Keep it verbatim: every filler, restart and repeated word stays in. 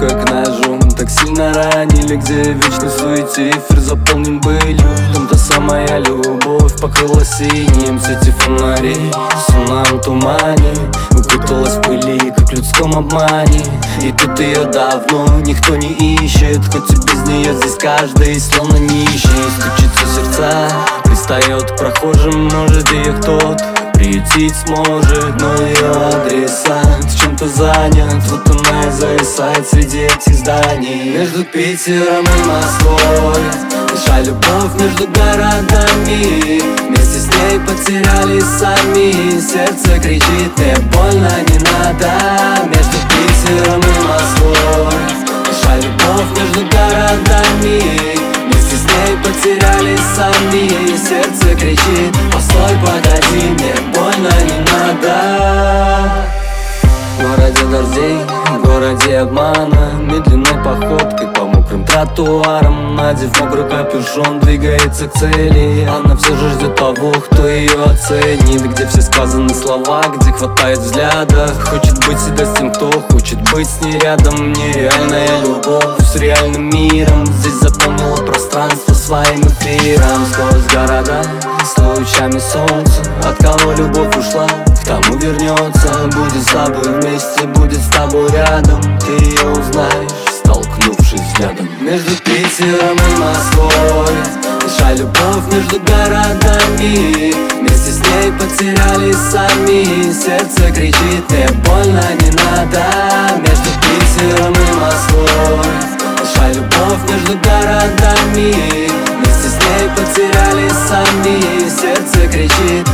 как ножом. Так сильно ранили, где вечный суете эфир заполнен былью. В том-то самая любовь покрыла синим сети фонарей. В сумном тумане укуталась в пыли, как в людском обмане. И тут ее давно никто не ищет, хоть и без нее здесь каждый словно нищий. Стучится сердца, пристает к прохожим, может ее кто-то приютить сможет, но ее адресат чем-то занят. Вот она и зависает среди этих зданий. Между Питером и Москвой наша любовь между городами. Вместе с ней потерялись сами. Сердце кричит: мне больно, не надо. Между Питером и Москвой наша любовь между городами. Вместе с ней потерялись сами. Сердце кричит: постой, погоди, мне больно, не надо. В городе дождей, в городе обмана, медленной походкой по мокрым тротуарам, надев мокрый капюшон, двигается к цели. Она все же ждет того, кто ее оценит. Где все сказаны слова, где хватает взгляда. Хочет быть всегда с тем, кто хочет быть с ней рядом. Нереальная любовь с реальным миром здесь заполнила пространство своим эфиром. Сквозь города, с лучами солнца. От кого любовь ушла, к тому вернется. Будет с тобой вместе, будет с тобой рядом. Ты ее узнаешь, столкнувшись взглядом. Между Питером и Москвой наша любовь между городами. Вместе с ней потерялись сами. Сердце кричит: мне больно, не надо. Между Питером и Москвой наша любовь между городами. Вместе с ней потерялись сами. Сердце кричит: